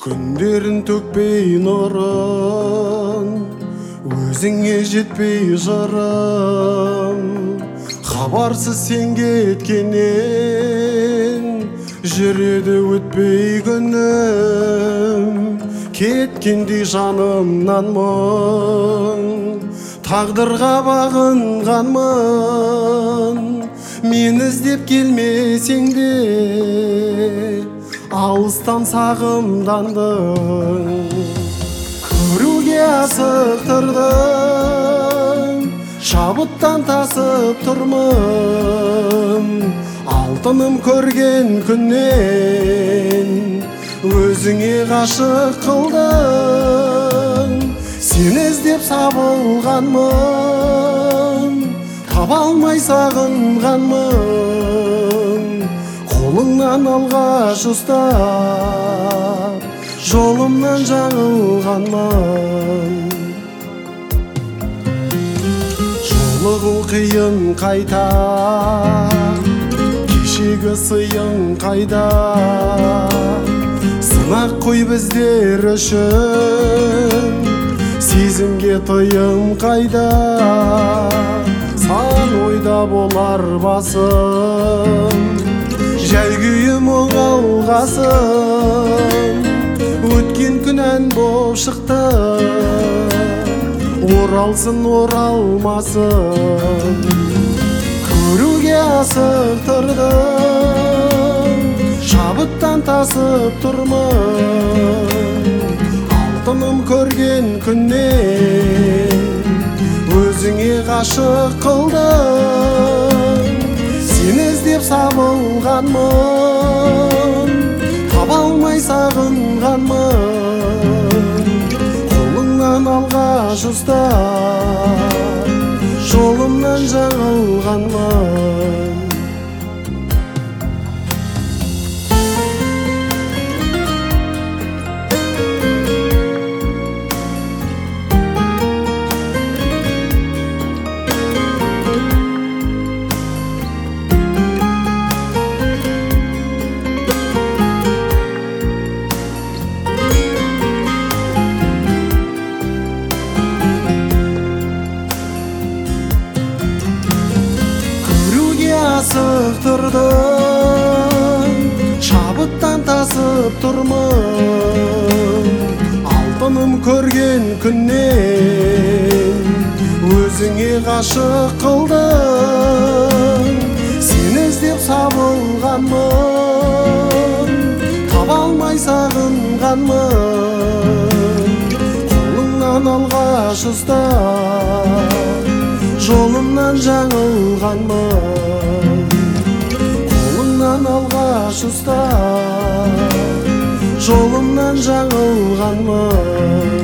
Күндерін төкпей нұрын, өзіңе жетпей жырым. Хабарсыз сен кеткеннен, жүреді өтпей күнім. Кеткендей жанымнан мұң, тағдырға бағынғанмын. Мен іздеп келмесең де, алыстан сағымдандың. Көруге асықтырдың, шабыттан тасып тұрмын. Алтыным көрген күннен, өзіңе ғашық қылдың. Сен іздеп сабылғанмын, таба алмай сағынғанмын. Қолыңнан алғаш ұстап, жолымнан жаңылғанмын. Жолығу қиын қайта, кешегі сыйың қайда. Сынақ қой біздер үшін, сезімге тыйым қайда. Сан ойда болар басым, жай күйім оңалғасым. Өткен күн ән боп шықты, оралсын оралмасын. Көруге асықтырдың, шабыттан тасып тұрмын. Алтыным көрген күннен, өзіңе ғашық қылдың. Сен іздеп сабылғанмын, таба алмай сағынғанмын. Қолыңнан алғаш ұстап, жолымнан жаңылғанмын. Асықтырдың, шабыттан тасып тұрмын. Алтыным көрген күннен, өзіңе ғашық қылдың. Сен іздеп сабылғанмын, таба алмай сағынғанмын. Қолыңнан алғаш ұстап, жолымнан жаңылғанмын. Қолыңнан алғаш ұстап, жолымнан жаңылғанмын.